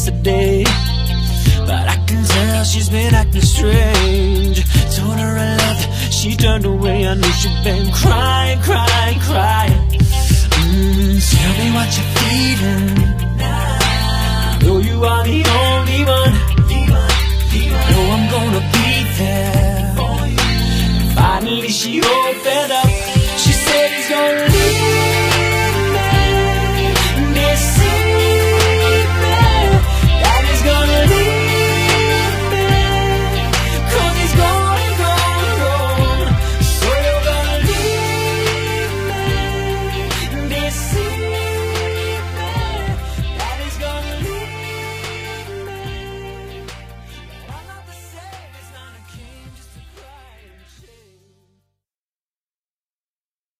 yesterday, but I can tell she's been acting strange. Told her I loved her, she turned away. I knew she'd been crying, crying, crying. Tell me what you're feeling now. Know you are the only one. Know I'm gonna be there for you. Finally she opened up. She said he's gonna leave.